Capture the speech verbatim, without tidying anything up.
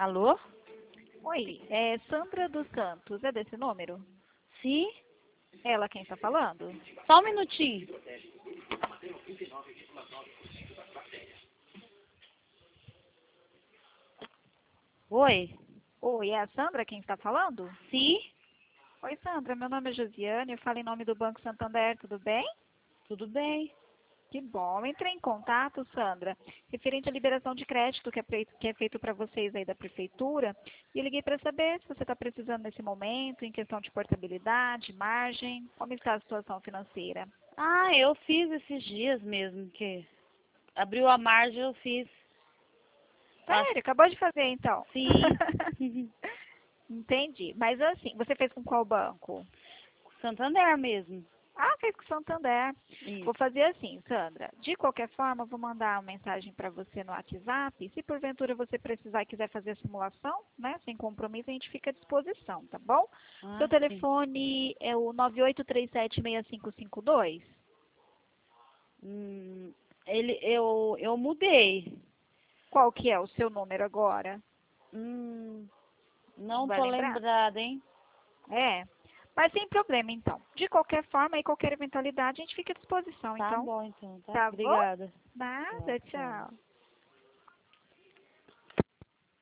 Alô? Oi, é Sandra dos Santos, é desse número? Sim? Ela quem está falando? Só um minutinho. Oi? Oi, é a Sandra quem está falando? Sim? Oi, Sandra, meu nome é Josiane, eu falo em nome do Banco Santander, tudo bem? Tudo bem? Que bom, entrei em contato, Sandra, referente à liberação de crédito que é feito, que é feito para vocês aí da Prefeitura, e eu liguei para saber se você está precisando nesse momento, em questão de portabilidade, margem, como está a situação financeira? Ah, eu fiz esses dias mesmo, que abriu a margem, eu fiz. Acho Sério, acabou de fazer então? sim. Entendi, mas assim, você fez com qual banco? Santander mesmo. Ah, fez com o Santander. Vou Isso. fazer assim, Sandra. De qualquer forma, eu vou mandar uma mensagem para você no WhatsApp. Se porventura você precisar e quiser fazer a simulação, né, sem compromisso, a gente fica à disposição, tá bom? Seu Ah, sim. telefone é o nove oito três sete seis cinco cinco dois? Hum, ele, eu, eu mudei. Qual que é o seu número agora? Hum, Não não vai tô lembrar? lembrada, hein? É. Mas sem problema, então. De qualquer forma e qualquer eventualidade, a gente fica à disposição, Tá então. bom, então, tá? Tá bom? Obrigada. Tchau, Nada, tchau. tchau.